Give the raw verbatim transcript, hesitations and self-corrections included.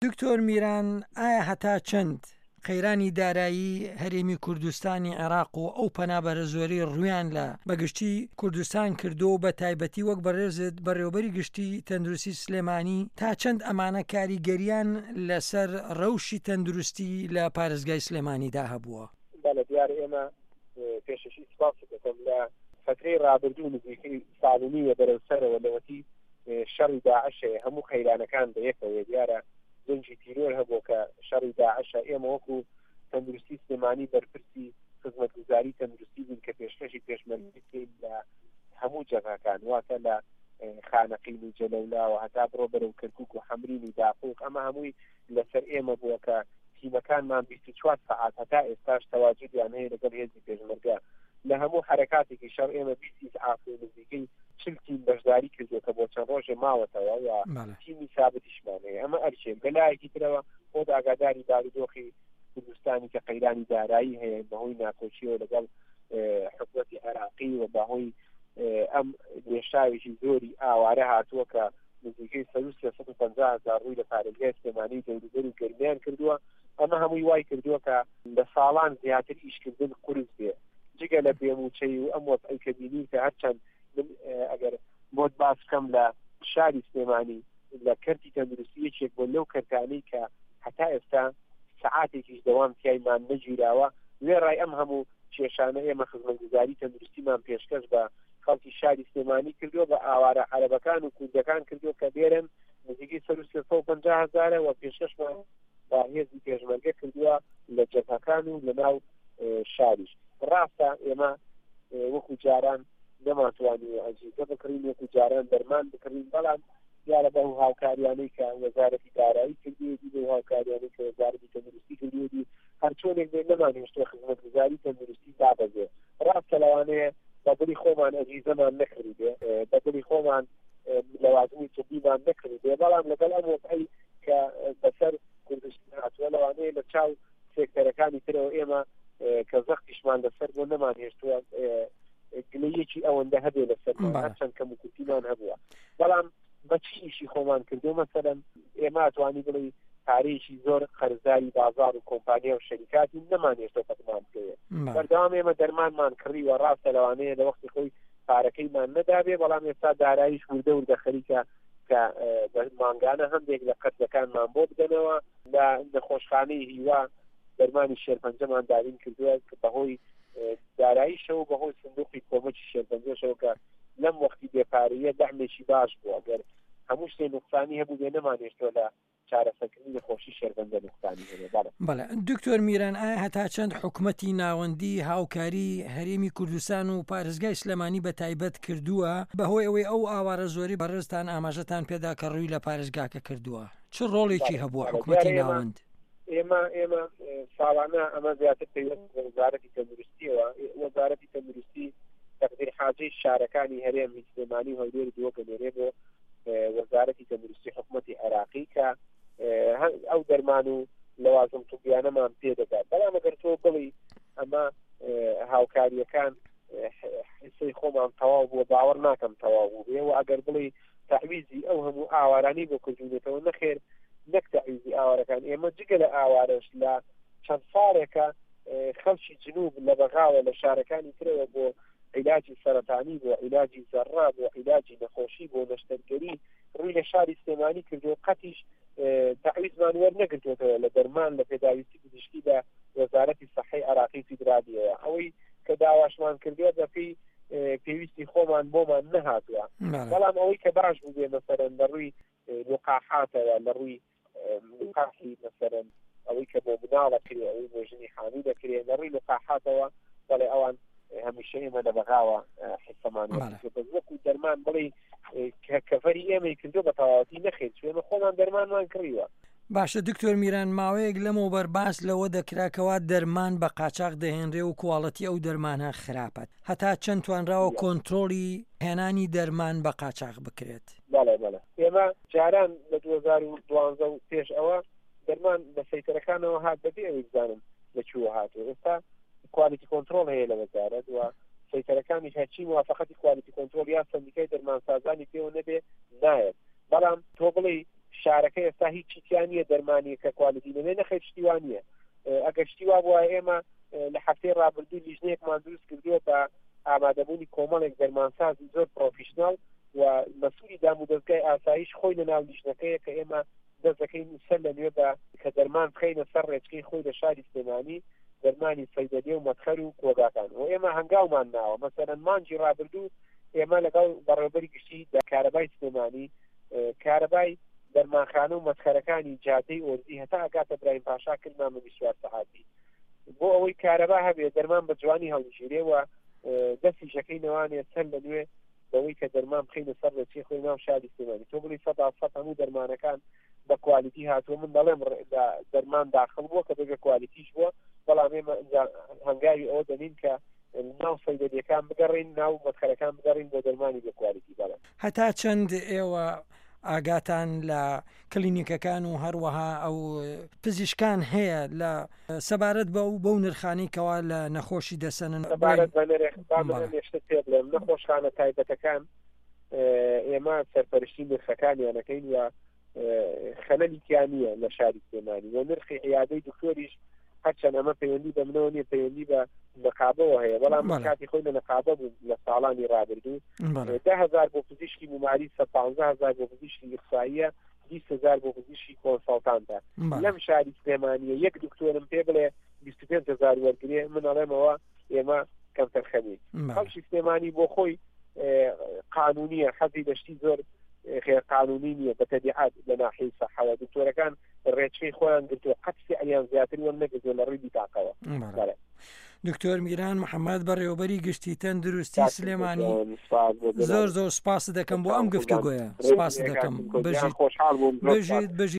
دکتۆر میران، ئایا هەتا چەند قەیرانی دارایی هەرێمی کوردستانی عێراق و ئەو پەنابەرە زۆری ڕویان لە بەگشتی کوردستان کردو و بە تایبەتی وەک بەڕێزت بەڕێوەبەری گشتی تەندروستی سلێمانی تا چەند ئەمانە کاریگەریان لەسەر ڕەوشی تەندروستی لە پارێزگای سلێمانیدا هەبووە؟ بەڵێ دیارە ئێمە پێشەشی سپاس دەکەم لە فترەی ڕابردوو نزیکەی ساڵونیە بەرەوسەرەوە لەوەتی شەڕی داعشە هەموو قەیرانەکان بەیەکەوە دیارە زنجی تیرۆر هەبوو کە شەڕی داعشە ئێمە وەکو تەندروستی سلێمانی بەرپرسی خزمەتگوزاری تەندروستی بوون کە پێشکەشی پێشمەرگی لە هەموو جەغاکان واتە لە خانەقین و جەلەولا و هەتا بڕۆ بەرەو کەرکووک و حەمرین و داقوق ئەمە هەمووی لەسەر ئێمە بووە کە تیمەکانمان بیست و چوار سەعات هەتا ئێستاش تەواجودیان هەیە لەگەڵ هێزی پێشمەرگە لە هەموو حرەکاتێکی شەڕ ئێمە بیستی سەعات و نزیکەی چل تیم بەشداری کردووە کە بۆ چەند ڕۆژێ ماوەتەوە یا تیمی ثابتیشمان هەیە ئەمە ئەرچێ بەلایەکی ترەوە بۆ ئاگاداری بارودۆخی کوردستانی کە قەیرانی دارایی هەیە بەهۆی ناکۆچیەوە لەگەڵ حکومەتی عێراقی و بەهۆی ئەم وێشاوێکی زۆری ئاوارە هاتووە کە نزیکەی سەد و پەنجا هەزار ڕووی لە پارێزگای سلێمانی دەوروبەر و گەرمیان کردووە ئەمە هەمووی وای کردووە کە لە ساڵان زیاتر ئیشکردن قورس بێ جگە لە پێموچەی و ئەم وەزعی کە بینی کە هەرچەند ئەگەر بۆت باس بکەم لە شاری سلێمانی لە کەرتی تەندروستی یەکێک بۆ لەو کەرتانەی کە هەتا ئێستا سەعاتێکیش دەوام تیایمان نەگیراوە وێ ڕای ئەم هەموو کێشانە ئێمە خزمەتگوزاری تەندروستیمان پێشکەش بە خەڵکی شاری سلێمانی کردووە بە ئاوارە عەرەبەکان و کوردەکان کردووە کە دێرن نزیکەی سەد و سێ و پەنجا هەزارە و پێشکەشمان بە هێزی پێشمەرگە کردووە لە جەبهەکان و لە ناو شاریش ڕاستە ئێمە وەکو جاران نەماتوانی ئەجیزە بکڕین وەکو جاران دەرمان بکڕین بەڵام دیارە بە هاوکاریانەی کە وەزارەتی دارایی کردوێتی بە هاوکاریانەی کە وەزارەتی تەندروستی کردوێتی هەر چۆنێک بێ نەمانهێشتووە خزمەتگوزاری تەندروستی دابەزێ ڕاستە لەوانەیە بەدڵی خۆمان ئەجیزەمان نەکردێ بەدڵی خۆمان لەوازمی طبیمان نەکردێ بەڵام لەگەڵ ئەم وەقعی کە بەسەر کوردستان هاتووە لەوانەیە لە چاو سێکتەرەکانی ترەوە ئێمە کە زەختیشمان لەسەر بۆ نەمانهێشتووە گلەیەکی ئەوەندە هەبێ لەسەر هەرچەند کەم و کوتیمان هەبووە بەڵام بەچی ئیشی خۆمان کردو مەسەلەن ئێمە ئەتوانی بڵێ پارەیەکی زۆر خەرزاری بازار و کۆمپانیا و شەریکاتی نەمانهێشتوە قەتمان بکەوێت بەردەوام ئێمە دەرمانمان کڕیوە ڕاستە لەوانەیە لە وەختی خۆی پارەکەیمان نەدابێ بەڵام ئێستا داراییش وردە وردە خەریکە کە مانگانە هەندێک لە قەتلەکانمان بۆ بدەنەوە لە نەخۆشخانەی هیوا دەرمانی شێرپەنجەمان دارین کردووە کە بەهۆی داراییشەوە بەهۆی سندوقی کۆمەکی شێرپەنجەشەوە کە لەم وەختی بێپارەیە دەعمێکی باش بووە ئەگەر هەموو شتێ نوقسانی هەبوو بێ نەمانهێشتووە لە چارەسەرکردنی خۆشی شێرپەنجە نوقسانی هەبێ. بەڵێ دکتۆر میران، ئایا هەتا چەند حکومەتی ناوەندی هاوکاری هەرێمی کوردستان و پارێزگای سلێمانی بە تایبەت کردووە بەهۆی ئەوەی ئەو ئاوارە زۆری بەڕێزتان ئاماژەتان پێدا کە ڕووی لە پارێزگاکە کردووە چ ڕۆڵێکی هەبووە حکومەتی ناوەند؟ ئێمە ئێمە ساڵانە ئەمە زیاتر پێویست بە وەزارەتی تەندروستیەوە وەزارەتی تەندروستی تەقدیر حاجەی شارەکانی هەرێمی سلێمانی هەولێر دووەکە لێرێ بۆ وەزارەتی تەندروستی حکومەتی عێراقی کە ئەو دەرمان و لەوازم توبیانەمان پێدەدات بەڵام ئەگەر تۆ بڵی ئەمە هاوکاریەکان حسەی خۆمان تەواو بووە باوەڕ ناکەم تەواو بوو بێ و ئەگەر بڵی تەعویزی ئەو هەموو ئاوارانی بۆ کردوونێتەوە نەخێر نەک تەعویزی ئاوارەکان ئێمە جگە لە ئاوارەش لە چەند ساڵێکە خەڵکی جنوب لە بەغاوە لە شارەکانی ترەوە بۆ عیلاجی سەرەتانی بۆ عیلاجی زەڕا بۆ عیلاجی نەخۆشی بۆ نەشتەرگەری ڕووی لە شاری سلێمانی کردو قەتیش تەعویزمان وەرنەگرتوێتەوە لە دەرمان لە پێداویستی پزیشکی لە وەزارەتی سەحەی عێراقی فیدرالیەوە ئەوەی کە داواشمان کردووە دەپی پێویستی خۆمان بۆمان نەهاتووە بەڵام ئەوەی کە باش بوو بێ مەسەرەن لە ڕووی لقاحاتەوە لە ڕووی لقاحی مەسەرەن ئەوەی کە بۆ مناڵە کرێ ئەوەی بۆ ژنی حامی دەکرێت لە ڕووی لقاحاتەوە بەڵێ ئەوان هەمیشە ئێمە لە بەغاوە حسەمان وەکو دەرمان بڵێ کەفەری ئێمەی کردو بە تەواوەتی نەخێت ئێمە خۆمان دەرمانمان کڕیوە. باشە دکتۆر میران، ماوەیەک لەمەوە بەرباس لەوە دەکراکەوە دەرمان بە قاچاق دەهێنرێ و کوواڵەتی ئەو دەرمانە خراپەت هەتا چەند توانراوە کۆنتڕۆلی هێنانی دەرمان بە قاچاق بکرێت؟ بەڵێ بەڵێ ئێمە جاران لە دوو هەزار و دوانزە و پێش ئەوە دەرمان بە سەیتەرەکانەوە هات بەبێ ئەوەی بزانم لەکوێوە هاتووە ئێستا کوالیتی کۆنتڕۆڵ هەیە لە وەزارەت و سەیتەرەکانی هەرچی موافقەتی کوالیتی کۆنتڕۆڵ یا سەندیکای دەرمانسازانی پێوە نەبێ نایەت بەڵام تۆ بڵێ شارەکە ئێستا هیچ چیتیانە دەرمانی کە کوالیتی نەبێ نەخێت شتیوانە ئەگەر شتیوا بووە ئێمە لە هەفتەی ڕابردوو لیژنەیەکمان دروست کردووە بە ئامادەبوونی کۆمەڵێک دەرمانسازی زۆر پرۆفیشنال و مەسوولی دام و دەستگای ئاسایش خۆی لە ناو لیژنەکەیە کە ئێمە دەست دەکەین سەر لەنوێ بە کە دەرمان بخەینە سەر ڕێچکەی خۆی لە شاری سلێمانی دەرمانی سەیدەلێ و مەدخەل و کۆگاکان و ئێمە هەنگاومان ناوە مەسەرەن مانجی ڕابردوو ئێمە لەگەڵ بەڕێوەبەری گشتی کارەبای سلێمانی کارەبای دەرمانخانە و مەدخەرەکانی جادەی ئۆرزی هەتا ئاگاتە برایم پاشا کردمامە بیست و چوار سەعاتی بۆ ئەوەی کارەبا هەبێ دەرمان بە جوانی هەڵگیرێەوە دەستی ژەکەی نەوانێت چەند لەنوێ بەوەی کە دەرمان بخینە سەر لەچی خۆی ناو شاری سلێمانی تۆ بڵی سەد سەد هەموو دەرمانەکان بە کوالیتی هاتووە من دەڵێم دەرمان داخل بووە کە بەبێ کوالیتیش بووە بەڵام ئێمە هەنگاوی ئەوە دەنین کە ناو سەیدەلێکان بگەڕین ناو مەدخەرەکان بگەڕین بۆ دەرمانی بە کوالیتی بەڵێ هەتا چەند ئێوە ئاگاتان لە کلینیکەکان و هەروەها ئەو پزیشکان هەیە لە سەبارەت بە و بەو نرخانی کەوا لە نەخۆشی دەسەنن سەبارەت بە نرخ پێ بڵێم نەخۆشخانە تایبەتەکان ئێمە سەرپەرشتی نرخەکانیانەکەین و خەلەلی تیانە لە شاری سلێمانی و نرخی عیادەی دکتۆریش هەرچەند ئەمە پەیوەندی بە منەوە نیە پەیوەندی بە نەقابەوە هەیە بەڵام کاتی خۆی لە نەقابە بوو لە ساڵانی ڕابردوو ده هەزار بۆ پزیشکی بووماری سەد و پانزە هەزار بۆ پزیشکی ئیقساییە بیست هەزار بۆ پزیشکی کۆنسەڵتانتە لەم شاری سلێمانیە یەک دکتۆرم پێ بڵێ بیست و پێنج هەزار وەرگرێ من ئەڵێمەوە ئێمە کەمتر خەمی خەڵکی سلێمانی بۆ خۆی قانونیە حەزی دەشتی زۆر غير قانوني نیە بە تەبیعات لە ناحیەی سەحەوە دکتۆرەکان ڕێچکەی خۆیان گرتووە قەتسی ئەلیان زیاتر وەم نەگرتووە لە ڕووی بیتاقەوە. دکتۆر میران محەممەد بەڕێوەبەری گشتی تەندروستی سلێمانی زۆر زۆر سپاس دەکەم بۆ ئەم گفتوگۆیە سپاس دەکەم بەژیت بەژیت